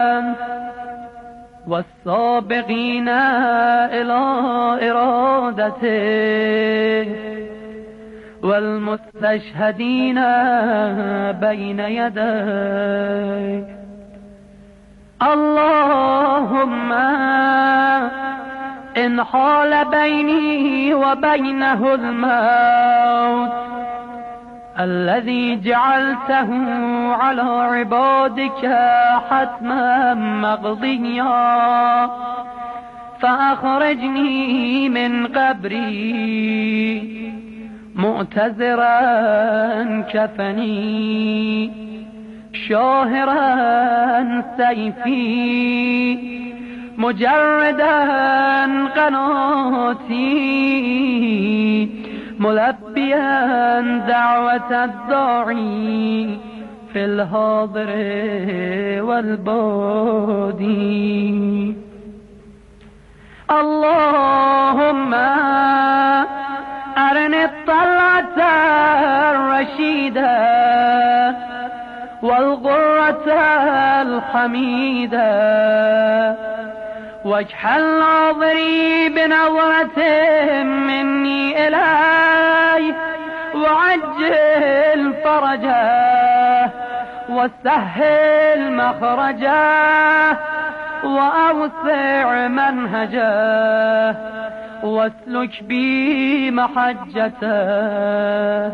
والسابقين إلى إرادته والمستشهدين بين يديه. اللهم إن حال بيني وبينه الموت الذي جعلته على عبادك حتما مقضيا فأخرجني من قبري معتذرا كفني شاهرا سيفي مجردا قناتي ملبيا دعوة الداعي في الحاضر والبادي. اللهم أرني الطلعة الرشيدة والغرة الحميدة واجعل ناظري بنظرة مني إليه وعجل فرجه وسهل مخرجه وأوسع منهجه واسلك بي محجته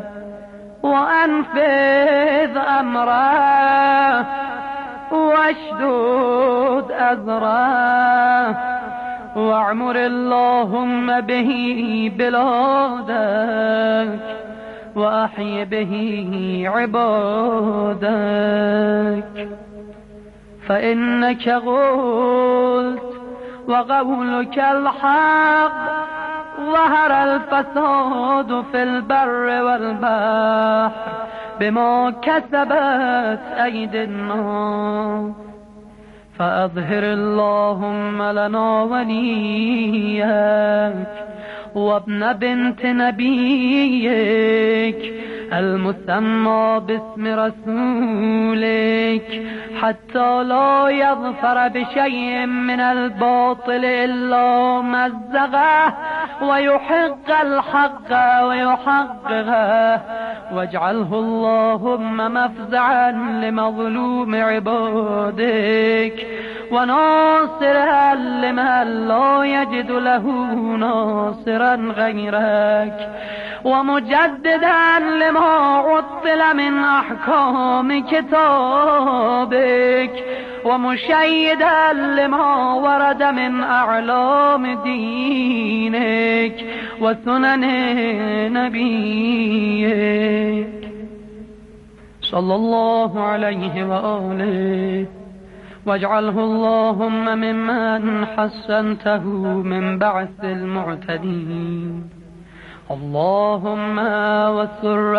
وأنفذ أمره واشدد أزره واعمر اللهم به بلادك وأحي به عبادك. فإنك قلت وقولك الحق ظهر الفساد في البر والبحر بما كسبت أيدي الناس فأظهر اللهم لنا وليك وابن بنت نبيك المسمى باسم رسولك حتى لا يظفر بشيء من الباطل إلا مزغه ويحق الحق ويحققه واجعله اللهم مفزعا لمظلوم عبادك وناصرا لمن لا يجد له ناصرا غيرك ومجددا لما عطل من أحكام كتابك ومشيدا لما ورد من أعلام دينك وسنن نبيك صلى الله عليه وآله واجعله اللهم ممن حسنته من بعث المعتدين. اللهم وسر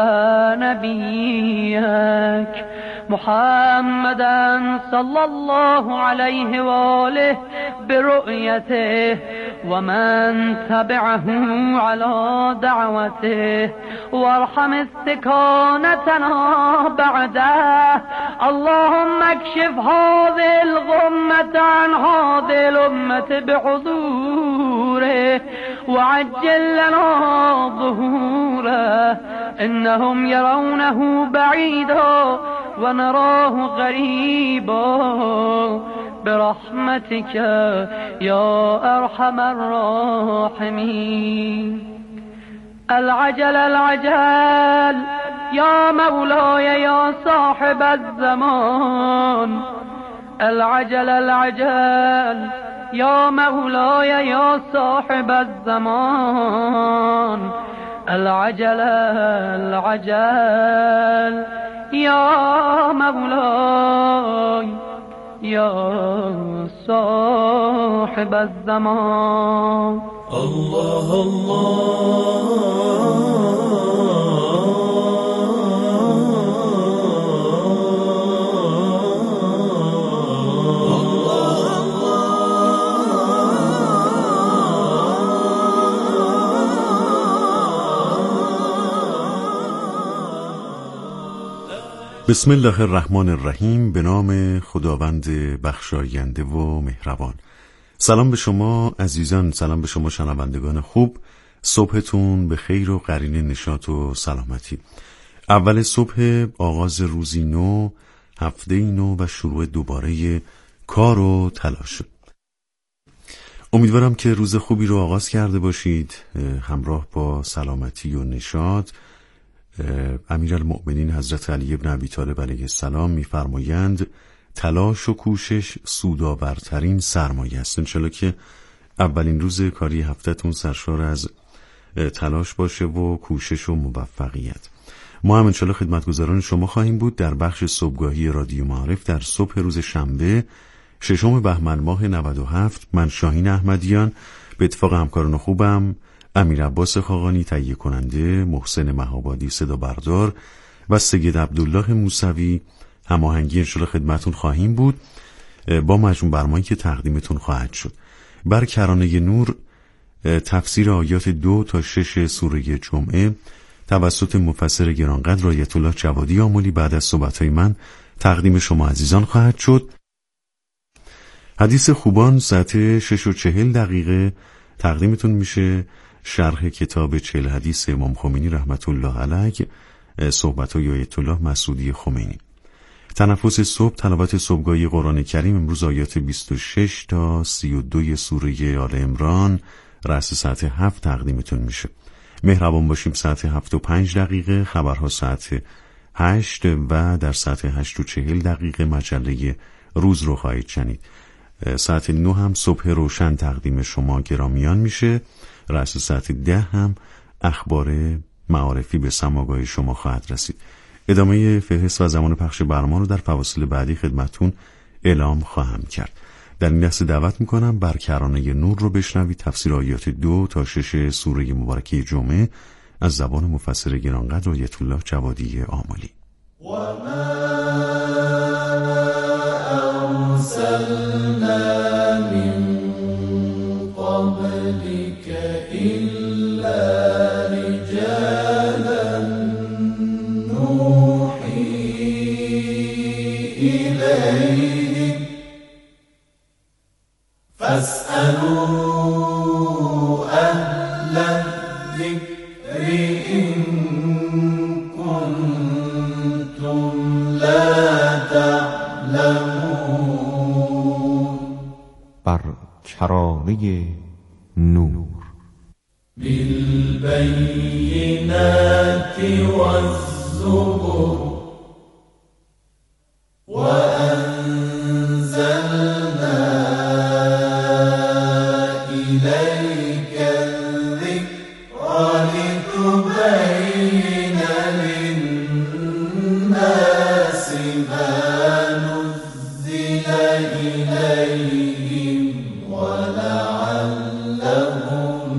نبيك محمدا صلى الله عليه وآله برؤيته ومن تبعه على دعوته وارحم استكانتنا بعده. اللهم اكشف هذه الغمة عن هذه الأمة بحضوره وعجل لنا ظهوره إنهم يرونه بعيدا ونراه غريبا برحمتك يا أرحم الراحمين. العجل العجل يا مولاي يا صاحب الزمان. العجل العجل يا مولاي يا صاحب الزمان. العجل العجل يا مولاي يا صاحب الزمان. الله الله بسم الله الرحمن الرحیم. به نام خداوند بخشاینده و مهربان. سلام به شما عزیزان، سلام به شما شنوندگان خوب. صبحتون به خیر و قرین نشاط و سلامتی. اول صبح، آغاز روزی نو، هفته نو و شروع دوباره کار و تلاش. امیدوارم که روز خوبی رو آغاز کرده باشید همراه با سلامتی و نشاط. امیرالمؤمنین حضرت علی بن ابی طالب علیه السلام می‌فرمایند تلاش و کوشش سودآورترین سرمایه است. انشالله که اولین روز کاری هفته‌تون سرشار از تلاش باشه و کوشش و موفقیت. ما هم انشالله خدمتگزاران شما خواهیم بود در بخش صبحگاهی رادیو معارف در صبح روز شنبه 6 بهمن ماه 97. من شاهین احمدیان به اتفاق همکاران خوبم امیر عباس خاقانی تهیه کننده، محسن مهابادی صدا بردار و سید عبدالله موسوی هماهنگی انشالله خدمتون خواهیم بود با مجموع برنامه‌ای که تقدیمتون خواهد شد. بر کرانه نور تفسیر آیات 2 تا 6 سوره جمعه توسط مفسر گرانقدر آیت الله جوادی آملی بعد از صحبت‌های من تقدیم شما عزیزان خواهد شد. حدیث خوبان ساعت 6:40 تقدیمتون میشه. شرح کتاب 40 حدیث امام خمینی رحمت الله علیه، صحبت‌های آیت الله مسعودی خمینی. تنفس صبح، تلاوت صبحگاهی قرآن کریم. امروز آیات 26 تا 32 سوره آل عمران رأس ساعت 7 تقدیمتون میشه. مهربان باشیم ساعت 7:05 خبرها ساعت 8 و در ساعت 8:40 مجله روز رو خواهید شنید. ساعت 9 هم صبح روشن تقدیم شما گرامیان میشه. رأس ساعت 10 هم اخبار معارفی به سماعگاه شما خواهد رسید. ادامه فهرست و زمان پخش برنامه رو در فواصل بعدی خدمتون اعلام خواهم کرد. در این لحظه دعوت میکنم بر کرانه نور رو بشنوید تفسیر آیات 2 تا 6 سوره مبارکه جمعه از زبان مفسر گرانقدر آیت الله جوادی آملی. أرسلنا من قبلك إلا رجالا نوحي إليهم فاسألوا أهل الذكر إن كنتم لا تعلمون. بر کرانه نور بالبينات والزبر وأنزلنا إليك الذكر لتبين للناس ما نزل إليهم ولعلهم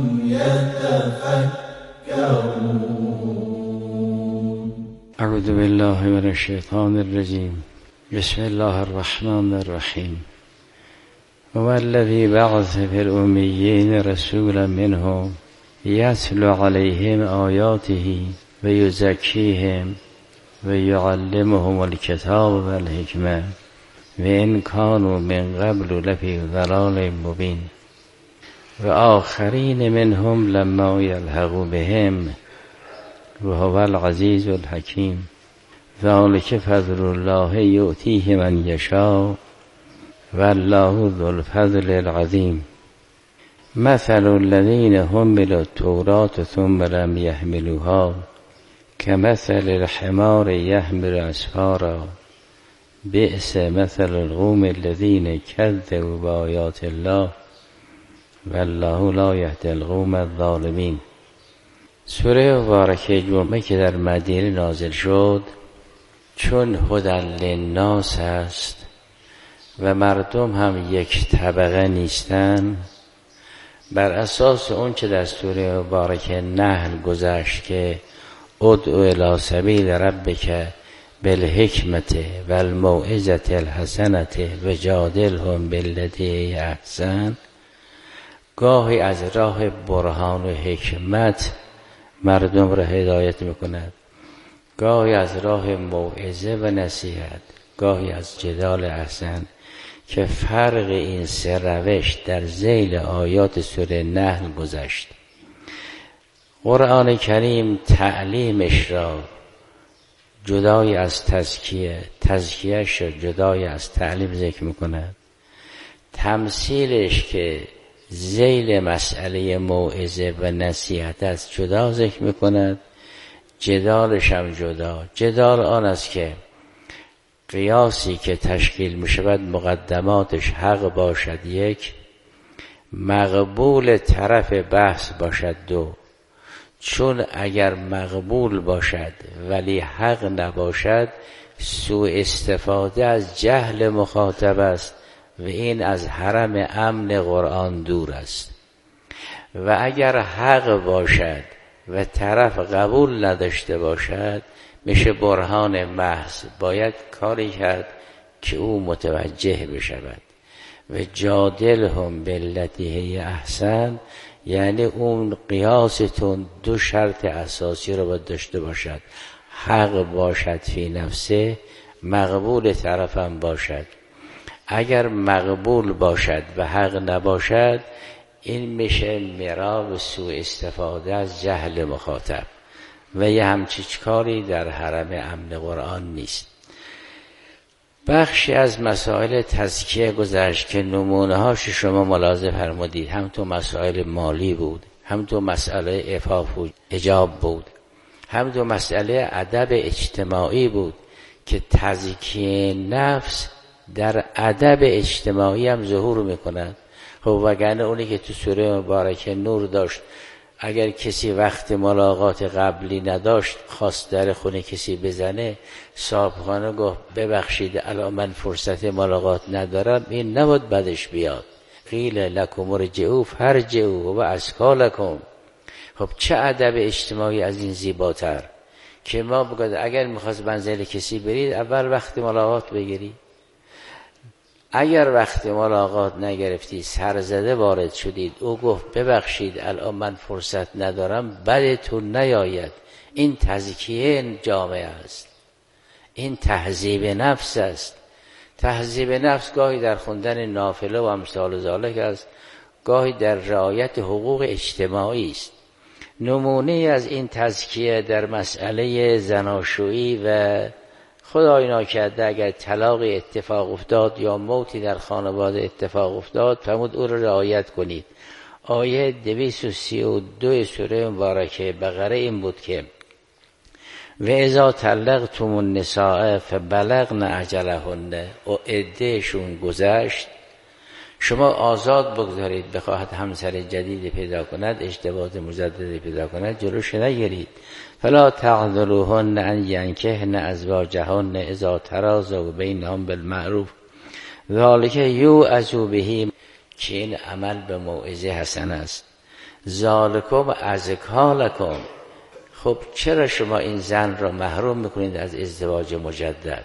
يتفكرون. اعوذ بالله من الشیطان الرجیم. بسم الله الرحمن الرحیم. هو الذی بعث فی الأمیین رسولا منهم یتلو علیهم آیاته و یزکیهم و یعلمهم الکتاب و الحکمة و ان کانوا من قبل لفی ضلال مبین و آخرین منهم لما یلحقوا بهم و هو العزیز الحکیم. ذلک فضل الله یؤتیه من یشاء والله ذو الفضل العظیم. مثل الذین حملوا التوراة ثم لم يحملوها كمثل الحمار يحمل أسفارا بئس مثل القوم الذين كذبوا بآيات الله والله لا يهدي القوم الظالمین. سوره مبارکه جمعه که در مدینه نازل شد چون هدی للناس است و مردم هم یک طبقه نیستن، بر اساس اون که در سوره مبارکه نحل گذشت که ادعو الی سبیل ربک بالحکمت و الموعظة الحسنة و جادلهم بالتی احسن، گاهی از راه برهان و حکمت مردم را هدایت میکند، گاهی از راه موعظه و نصیحت، گاهی از جدال احسن، که فرق این سه روش در ذیل آیات سوره نحل گذشت. قرآن کریم تعلیمش را جدای از تزکیهش را جدای از تعلیم ذکر میکند. تمثیلش که ذیل مسئله موعظه و نصیحت است جدا ذکر میکند. جدالش هم جدا. جدال آن است که قیاسی که تشکیل میشود مقدماتش حق باشد یک، مقبول طرف بحث باشد دو. چون اگر مقبول باشد ولی حق نباشد سوء استفاده از جهل مخاطب است و این از حرم امن قرآن دور است. و اگر حق باشد و طرف قبول نداشته باشد میشه برهان محض. باید کاری کرد که او متوجه بشود. و جادلهم بالتی هی احسن، یعنی اون قیاستون دو شرط اساسی رو باید داشته باشد: حق باشد فی نفسه، مقبول طرفم باشد. اگر مقبول باشد و حق نباشد این میشه مراب سوء استفاده از جهل مخاطب و یه همچین کاری در حرم امن قرآن نیست. بخشی از مسائل تزکیه گذشت که نمونه هاش شما ملاحظه فرمودید. هم تو مسائل مالی بود، هم تو مسئله عفاف و حجاب بود، هم تو مسئله ادب اجتماعی بود که تزکیه نفس در ادب اجتماعی هم ظهور میکند. خب وگرنه اونی که تو سوره مبارکه نور داشت، اگر کسی وقت ملاقات قبلی نداشت خواست در خونه کسی بزنه، صاحبخانه گفت ببخشید الان من فرصت ملاقات ندارم، این نباید بدش بیاد. قیل لکم ارجعوا فارجعوا و ازکی لکم. خب چه ادب اجتماعی از این زیباتر که ما بگید اگر میخواست منزل کسی برید اول وقت ملاقات بگیرید. اگر وقت ملاقات نگرفتی سرزده وارد شدید، او گفت ببخشید الان من فرصت ندارم، بدتون نیاید. این تزکیه جامعه است، این تهذیب نفس است. تهذیب نفس گاهی در خوندن نافله و امثال ذالک است، گاهی در رعایت حقوق اجتماعی است. نمونه از این تزکیه در مسئله زناشویی و خدای ناکرده اگر طلاقی اتفاق افتاد یا موتی در خانواده اتفاق افتاد فرمود او را رعایت کنید. آیه 232 سوره مبارکه بقره این بود که و اذا طلقتم النساء فبلغن اجلهن، و عدهشون گذشت شما آزاد بگذارید. بخواهد همسر جدید پیدا کند، ازدواج مجدد پیدا کند، جلوش نگیرید. فلا تعذروهن ان ینکحن ازواجهن اذا تراضوا بینهم بالمعروف ذلک یوعظ به، که این عمل به موعظه حسن است. ذالکم ازکی لکم. خب چرا شما این زن را محروم میکنید از ازدواج مجدد؟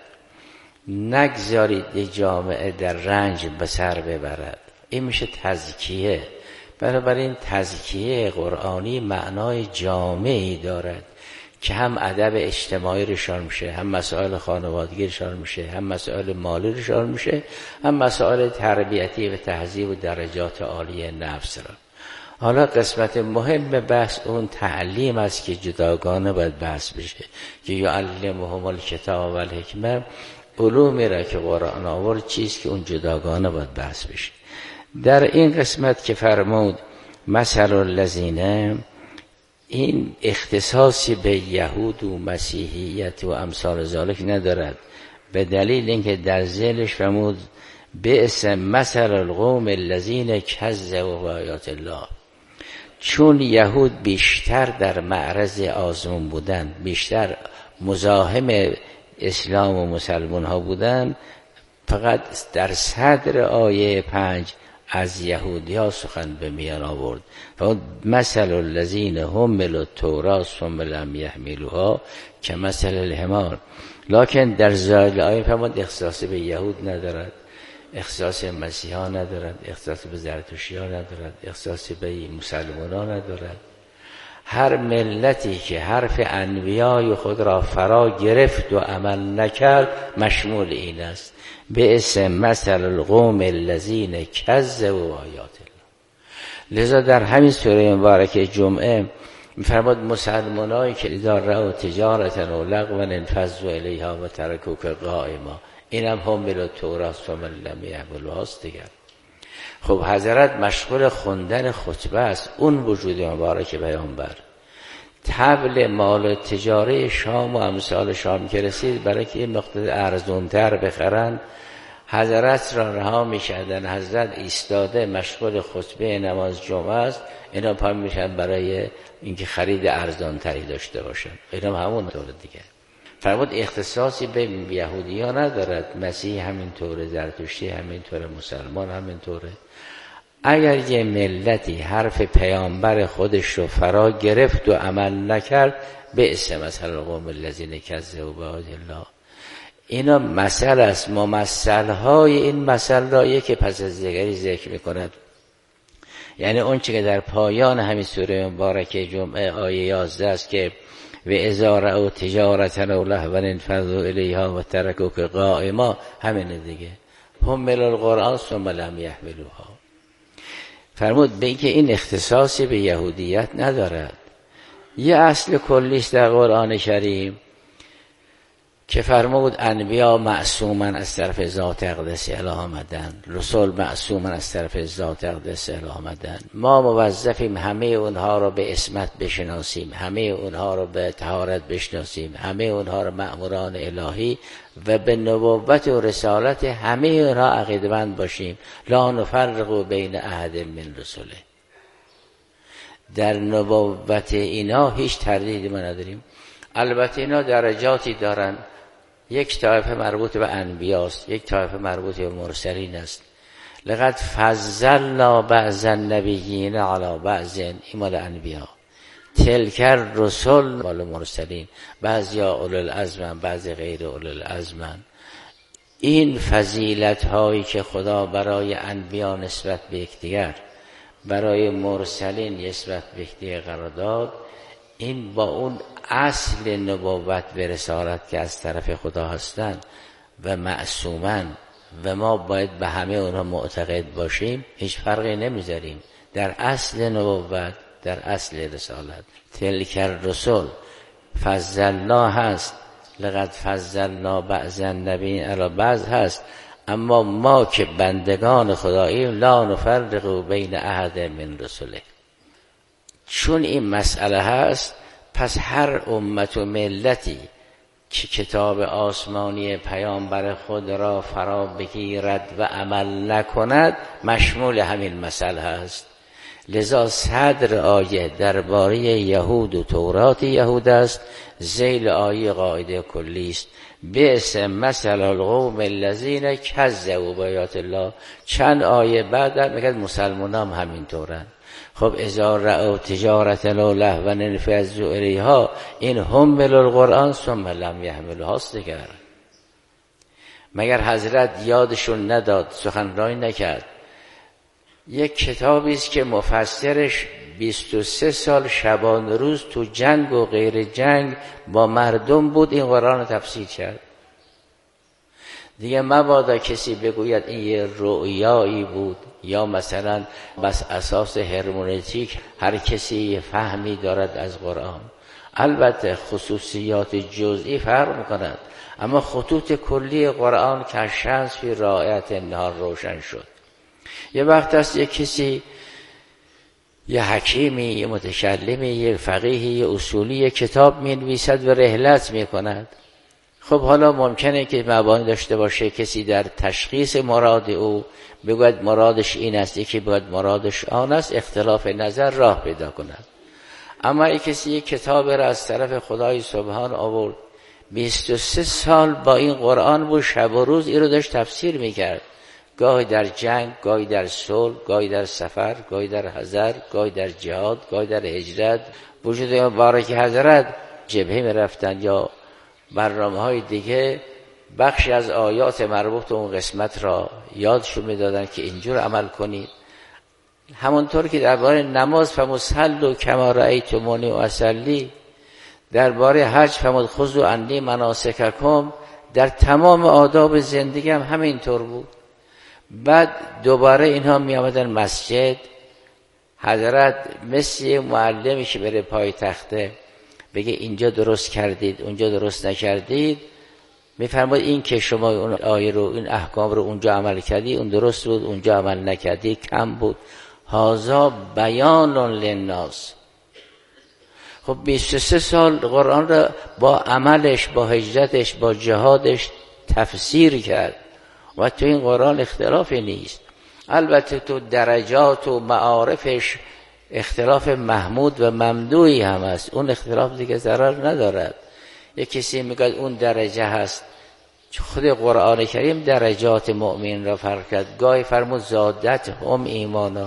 نگذارید جامعه در رنج به سر ببرد. این میشه تزکیه. بنابراین تزکیه قرآنی معنای جامعی دارد که هم ادب اجتماعی رشان میشه، هم مسائل خانوادگی رشان میشه، هم مسائل مالی رشان میشه، هم مسائل تربیتی و تهذیب و درجات عالی نفس را. حالا قسمت مهم بحث اون تعلیم است که جداگانه باید بحث بشه که یعلمهم الکتاب و الحکمه، علومی را که قرآن آورد چیز که اون جداگانه باید بحث بشه. در این قسمت که فرمود مثل الذین، این اختصاصی به یهود و مسیحیت و امثال ذالک ندارد، به دلیل اینکه در ذیلش فرمود بئس مثل القوم الذین کذبوا بآیات الله. چون یهود بیشتر در معرض آزمون بودن، بیشتر مزاحم اسلام و مسلمان ها بودن، فقط در صدر آیه 5 از یهودی ها سخن به میان آورد. مثل الذین حملوا التوراة ثم لم یحملوها کمثل الحمار. لکن در ظاهر آیه فرمود اختصاص به یهود ندارد، اختصاص مسیحا ندارد، اختصاص به زرتشتی ها ندارد، اختصاص به مسلمان ها ندارد. هر ملتی که حرف انبیای خود را فرا گرفت و عمل نکرد مشمول این است. بئس مثل القوم الذین کذبوا آیات الله. لذا در همین سوره مبارکه جمعه می‌فرماد مسلمانایی که اذا رأوا تجارة و لغوا انفضوا الیها و ترکوک قائما، اینم حامل التوراة و من لم یحملها است دیگر. خب حضرت مشغول خوندن خطبه است. اون وجود مبارک پیامبر طبل مال تجاره شام و امثال شام که رسید برای که این مقدار ارزونتر بخرن حضرت را رها می‌کردن. حضرت ایستاده مشغول خطبه نماز جمعه است، اینا پا میشن برای اینکه خرید ارزانتری داشته باشن. اینا همون طور دیگه. فرمود اختصاصی به یهودی‌ها ندارد، مسیح همینطوره، زرتشتی همینطوره، مسلمان همینطوره. اگر یه ملتی حرف پیامبر خودش رو فرا گرفت و عمل نکرد، بئس مثل القوم الذین کذبوا بآیات الله. اینا مثل است. ممثل‌های این مثل را یکی پس از دیگری ذکر می‌کند. یعنی اون چه که در پایان همین سوره مبارکه جمعه آیه 11 است که و اذا رأوا تجارة و لهوا انفضوا الیها و ترکوک قائما، همین دیگه. حمل القرآن ثم لم یحملوها. فرمود به اینکه این اختصاصی به یهودیت ندارد. یه اصل کلیست در قرآن کریم که فرمود انبیا معصومن از طرف ذات اقدس اله آمدن، رسول معصومن از طرف ذات اقدس اله آمدن. ما موظفیم همه اونها رو به اسمت بشناسیم، همه اونها رو به طهارت بشناسیم، همه اونها رو مأموران الهی و به نبوت و رسالت همه اونها عقیده‌مند باشیم. لا نفرق بین احد من رسله. در نبوت اینا هیچ تردیدی ما نداریم. البته اینا درجاتی دارن. یک طایفه مربوط به انبیاست، یک طایفه مربوط به مرسلین است. لقد فضلنا بعض النبیین علی بعض، این مال انبیا. تلک الرسل مال مرسلین. بعضیا اولو العزم، بعضی غیر اولو العزم. این فضیلت هایی که خدا برای انبیا نسبت به یکدیگر، برای مرسلین نسبت به یکدیگر قرار داد، این با اون اصل نبوت و رسالت که از طرف خدا هستند و معصومن و ما باید به همه اونها معتقد باشیم، هیچ فرقی نمیذاریم در اصل نبوت، در اصل رسالت. تلک الرسل فضلنا هست، لقد فضلنا بعض النبیین علی بعض هست، اما ما که بندگان خداییم لا نفرق بین احد من رسله. چون این مسئله هست، پس هر امت و ملتی که کتاب آسمانی پیامبر خود را فرا بگیرد و عمل نکند مشمول همین مسئله هست. لذا صدر آیه درباره یهود و تورات یهود است، ذیل آیه قاعده کلی است. بئس مثل القوم الذین کذبوا بآیات الله. چند آیه بعد میگه مسلمانان هم همینطورن. خب اذا رأوا تجارة و لهوا انفضوا الیها، این حمل القرآن ثم لم یحملوها است دیگر. مگر حضرت یادشون نداد، سخنرانی نکرد؟ یک کتابی است که مفسرش 23 سال شبانه روز تو جنگ و غیر جنگ با مردم بود، این قرآن رو تفسیر کرد. دیگه مبادا کسی بگوید این یه رؤیایی بود یا مثلا بس اساس هرمنوتیک هر کسی یه فهمی دارد از قرآن. البته خصوصیات جزئی فرق می‌کند، اما خطوط کلی قرآن که شمس فی رایت النهار روشن شد. یه وقت است یه کسی، یه حکیمی، یه متکلمی، یه فقیهی، یه اصولی یه کتاب می‌نویسد و رحلت می‌کند. خب حالا ممکنه که مبانی داشته باشه، کسی در تشخیص مراد او بگوید مرادش این است، یکی بگوید مرادش آن است، اختلاف نظر راه پیدا کند. اما یک کسی یک کتاب را از طرف خدای سبحان آورد، 23 سال با این قرآن بود، شب و روز این رو داشت تفسیر میکرد، گاهی در جنگ، گاهی در صلح، گاهی در سفر، گاهی در حضر، گاهی در جهاد، گاهی در هجرت. وجود مبارک حضرت جبهه میرفتن یا برنامه‌های دیگه، بخشی از آیات مربوط به اون قسمت را یادشون میدادن که اینجور عمل کنید. همونطور که درباره نماز فرمود صلوا کما رأیتمونی اصلی، درباره حج فرمود خذوا عنی مناسککم، در تمام آداب زندگی هم همینطور بود. بعد دوباره اینها می آمدن مسجد، حضرت مثل معلمی که بره پای تخته بگه اینجا درست کردید اونجا درست نکردید، میفرماد این که شما اون آیه رو این احکام رو اونجا عمل کردی اون درست بود، اونجا عمل نکردی کم بود. هذا بیان للناس. خب 23 سال قرآن را با عملش، با هجرتش، با جهادش تفسیر کرد و تو این قرآن اختلافی نیست. البته تو درجات و معارفش اختلاف محمود و ممدوحی هم هست، اون اختلاف دیگه ضرر ندارد. یک کسی میگه اون درجه هست، خود قرآن کریم درجات مؤمن را فرق کرد. گاهی فرمود زادت هم ایمانا،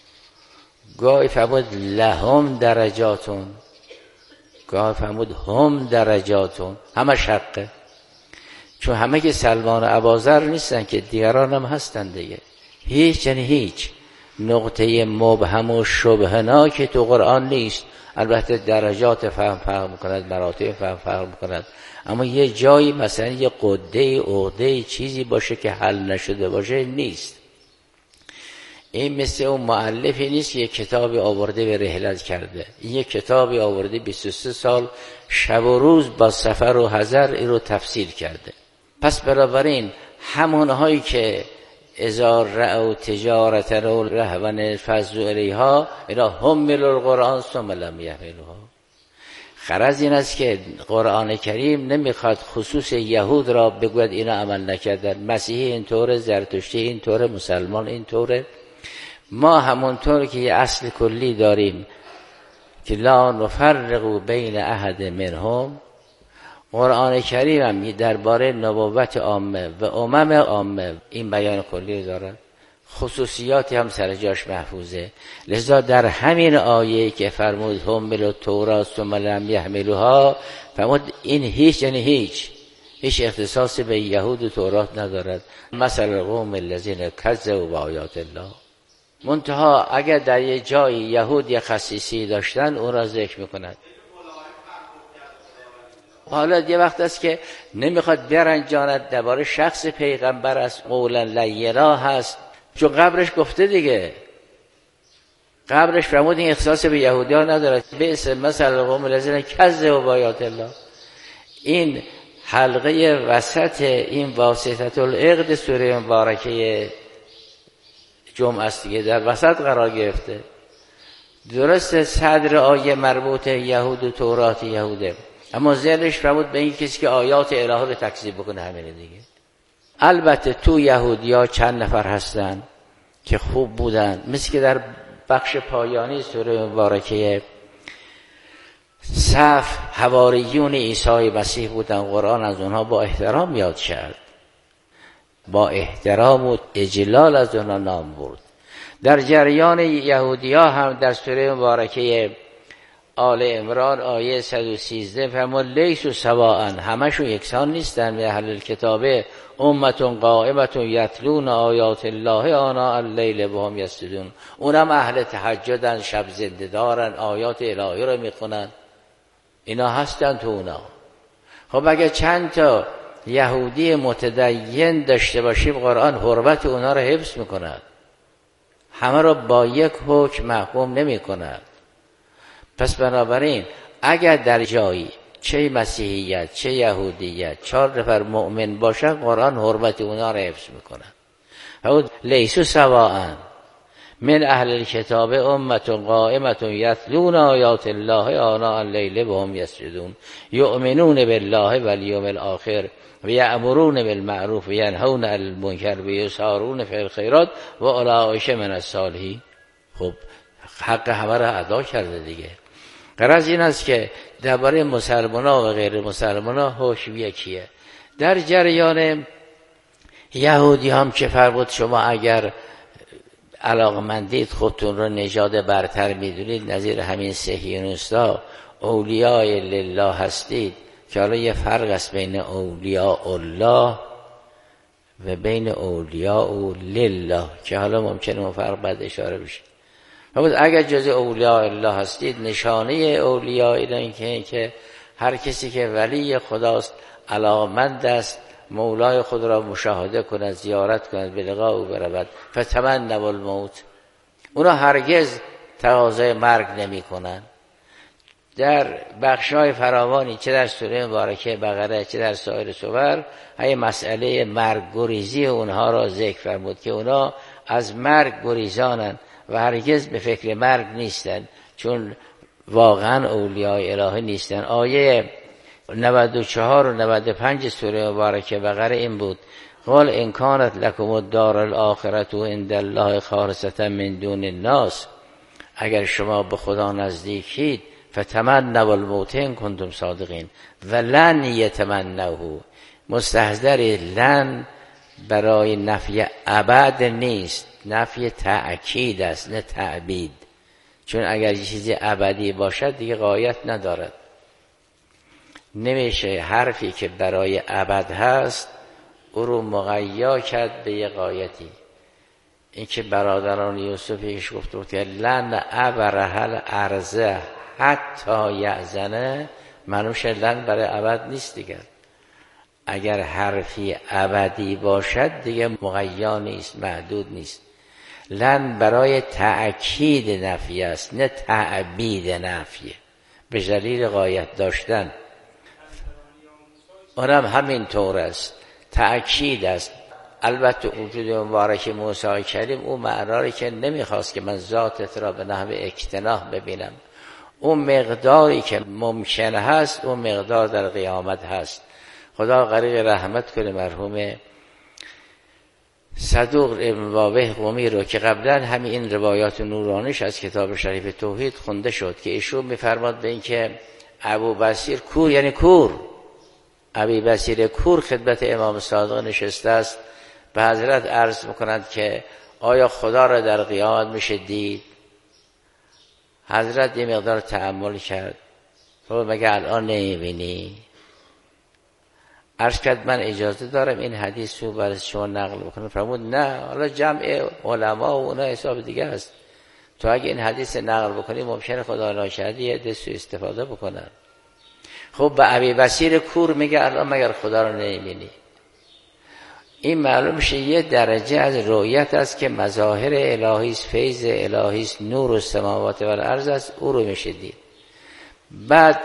گاهی فرمود لهم درجاتون، گاهی فرمود هم درجاتون. همه شقه، چون همه که سلمان و ابازر نیستن که دیگران هم هستن دیگه. هیچ یعنی هیچ نقطه مبهم و شبهنا که تو قرآن نیست. البته درجات فهم فرق میکند، مراتب فهم فرق میکند، اما یه جایی مثلا یه قده عقده چیزی باشه که حل نشده باشه نیست. این مثل اون مؤلفی نیست که یک کتابی آورده به رحلت کرده، این یک کتابی آورده 23 سال شب و روز با سفر و حضر این رو تفسیر کرده. پس بنابراین همونهایی که اذا رأوا تجارة و لهوا انفضوا الیها اینا حملوا القرآن ثم لم یحملوها. غرض این است که قرآن کریم نمیخواد خصوص یهود را بگوید اینا عمل نکردن، مسیحی اینطوره، زرتشتی اینطوره، مسلمان اینطوره. ما همونطور که یه اصل کلی داریم که لا نفرق بین احد منهم، قرآن کریم هم درباره نبوت عامه و امم عامه این بیان کلی داره، خصوصیاتی هم سر جاش محفوظه. لذا در همین آیه که فرمود حملوا التوراة ثم لم یحملوها، فرمود این هیچ یعنی هیچ اختصاصی به یهود و تورات ندارد. مثل القوم الذین کذبوا بآیات الله. منتها اگر در یه جای یهود یه خصیصی داشتن اون را ذکر میکند. حالا یه وقت است که نمیخواد برنجاند درباره شخص پیغمبر است، قولا لینا هست، چون قبرش گفته دیگه، قبرش فرمود این اختصاص به یهودی ها ندارد. بئس مثل القوم الذین کذبوا بآیات الله. این حلقه وسط این واسطة العقد سوره مبارکه جمعه است دیگه، در وسط قرار گرفته. درست صدر آیه مربوط یهود و تورات یهوده، اما ذهنش فرمود به این کسی که آیات الهی رو تکذیب بکنه همینه دیگه. البته تو یهودی‌ها چند نفر هستن که خوب بودن، مثل که در بخش پایانی سوره مبارکه صف حواریون عیسی مسیح بودن. قرآن از اونها با احترام یاد کرد، با احترام و اجلال از اونها نام برد. در جریان یهودی‌ها هم در سوره مبارکه آل عمران آیه 113 فرمود لیسوا سواء، همشون یکسان نیستن. به اهل الکتاب امة قائمة یتلون آیات الله آناء اللیل و هم یسجدون. اونم اهل تهجدن، شب زنده دارن، آیات الهی رو میخونن، اینا هستن تو اونا. خب اگه چند تا یهودی متدین داشته باشیم قرآن حرمت اونا رو حفظ میکند، همه رو با یک حکم محکوم نمیکند. پس بنابراین اگر در جایی چه مسیحیت چه یهودیت 4 نفر مؤمن باشن قرآن حرمت اونا را حفظ میکنه. فرمود لیسوا سواء من اهل الکتاب امة قائمة یتلون آیات الله آناء اللیل و هم یسجدون یؤمنون بالله والیوم الاخر و یأمرون بالمعروف و ینهون عن المنکر و یسارعون فی الخیرات و اولئک من الصالحین. خب حق همه را ادا کرده دیگه. غرض این است که درباره مسلمان‌ها و غیر مسلمان‌ها حکم یکیه. در جریان یهودی هم که فرمود شما اگر علاقمندید خودتون رو نژاد برتر میدونید، نظیر همین صهیونیستا اولیاء لله هستید، که حالا یه فرق است بین اولیاء الله و بین اولیاء لله که حالا ممکنه اون فرق بعد اشاره بشه. اگر جز اولیاء الله هستید، نشانه اولیاء این که هر کسی که ولی خداست، علاقمند است مولای خود را مشاهده کند، زیارت کند، به لقاء او برود. فتمنوا الموت، اونا هرگز تقاضای مرگ نمی کنن. در بخشای فراوانی چه در سوره مبارکه بقره چه در سایر سور های مسئله مرگ گریزی اونها را ذکر فرمود که اونا از مرگ گریزانن و هرگز به فکر مرگ نیستن، چون واقعا اولیاء الهی نیستن. آیه 94 و 95 سوره مبارکه بقره این بود: قال ان کانت لکم الدار الاخرة عند الله خالصة من دون الناس، اگر شما به خدا نزدیکید، فتمنوا الموت ان کنتم صادقین و لن یتمنوه. مستحضر لن برای نفی ابد نیست، نفی تأکید است نه تعبید، چون اگر چیزی ابدی باشد دیگه غایت ندارد. نمیشه حرفی که برای ابد هست او رو مقیا کرد به یه غایتی. این که برادران یوسف ایش گفت بود که لن ابرهل ارزه حتی یعزنه، منوش لن برای ابد نیست دیگر. اگر حرفی ابدی باشد دیگه مقیا نیست، محدود نیست. لن برای تأکید نفی است نه تعبید نفیه، به دلیل غایت داشتن. اونم همین طور است، تأکید است. البته وجود مبارک موسی کریم اون معنی که نمیخواست که من ذاتت را به نحو اکتناح ببینم، اون مقداری که ممکن هست اون مقدار در قیامت هست. خدا غریق رحمت کنه مرحوم صدوق ابن واوح قمی رو که قبلا همین این روایات نورانیش از کتاب شریف توحید خونده شد که ایشون میفرماد به این که ابو بصیر کور، یعنی کور، ابی بصیر کور خدمت امام صادق نشسته است، به حضرت عرض میکنند که آیا خدا را در قیامت میشه دید؟ حضرت یه مقدار تأمل کرد، تو مگه الان نمیبینی؟ عرض کرد من اجازه دارم این حدیث رو برای شما نقل بکنم؟ فرمود نه، حالا جمع علما و اونا حساب دیگه است، تو اگه این حدیث نقل بکنی ممکنه خدا ناکرده یه عده سوء استفاده بکنن. خب به ابی بصیر کور میگه الان مگر خدا رو نمیبینی؟ این معلوم میشه یه درجه از رؤیت است که مظاهر الهی است، فیض الهی است، نور السماوات و الارض است، او رو میشه دید. بعد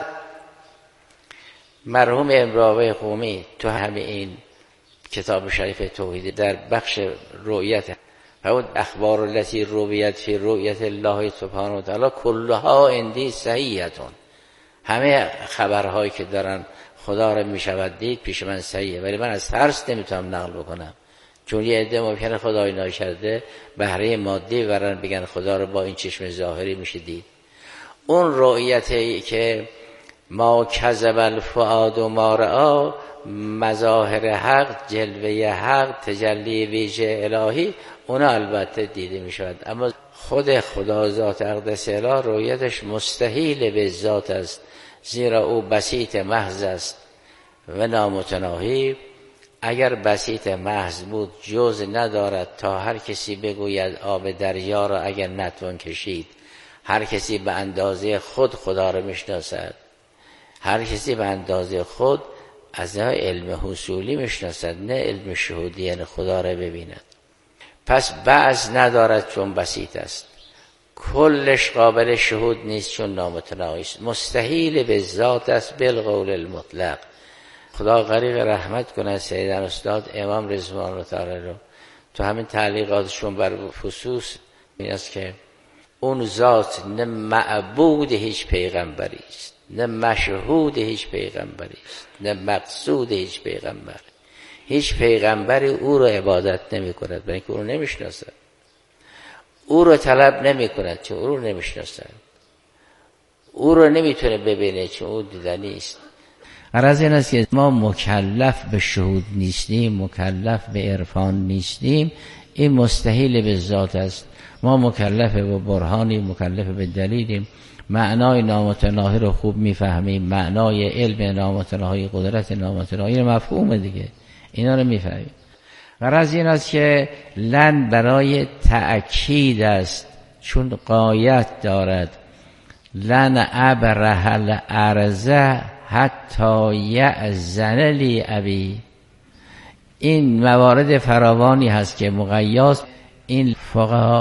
مرحوم امراوی قومی تو همین این کتاب شریف توحید در بخش رؤیت فرمود اخبار التي رویت فی رؤیت الله سبحانه و تعالی کلها عندی صحیحتون، همه خبرهایی که دارن خدا را میشود دید پیش من صحیحه، ولی من از ترس نمیتونم نقل بکنم، چون یه عده ممکنه خدای ناکرده بهره مادی برن بگن خدا رو با این چشم ظاهری میشه دید. اون رؤیتی که ما کذب الفؤاد و ما رأی، مظاهر حق، جلوه حق، تجلی ویژه الهی، اونا البته دیده میشود، اما خود خدا ذات اقدس اله رؤیتش مستحیل به ذات است، زیرا او بسیط محض است و نامتناهی. اگر بسیط محض بود جز ندارد تا هر کسی بگوید آب دریا را اگر نتوان کشید. هر کسی به اندازه خود خدا را میشناسد، هر کسی به اندازه خود از علم حصولی میشناسد، نه علم شهودی، یعنی خدا را ببیند. پس بعض ندارد چون بسیط است، کلش قابل شهود نیست چون نامتناهی است، مستحیل به ذات است بالقول المطلق. خدا غریق رحمت کنه سیدن استاد امام رضوان الله تعالی رو، تو همین تعلیقاتشون بر فصوص این است که اون ذات نه معبود هیچ پیغمبری است، نه مشهود هیچ پیغمبری است، نه مقصود هیچ پیغمبر. هیچ پیغمبری او رو عبادت نمی کند، برای اینکه او رو نمیشناسد، او رو طلب نمی کند چون او رو نمیشناسد، او رو نمیتونه ببینه چون او دیدنی است. غرض این است که ما مکلف به شهود نیستیم، مکلف به عرفان نیستیم، این مستحیل به ذات است. ما مکلف به برهانی، مکلف به دلیلیم، معنای نامتناهی رو خوب میفهمیم، معنای علم نامتناهی، قدرت نامتناهی مفهوم دیگه، اینا رو میفهمیم. غرض این است که لن برای تأکید است، چون غایت دارد لن ابرح الارض حتی یأذن لی ابی. این موارد فراوانی هست که مقیاس این فقها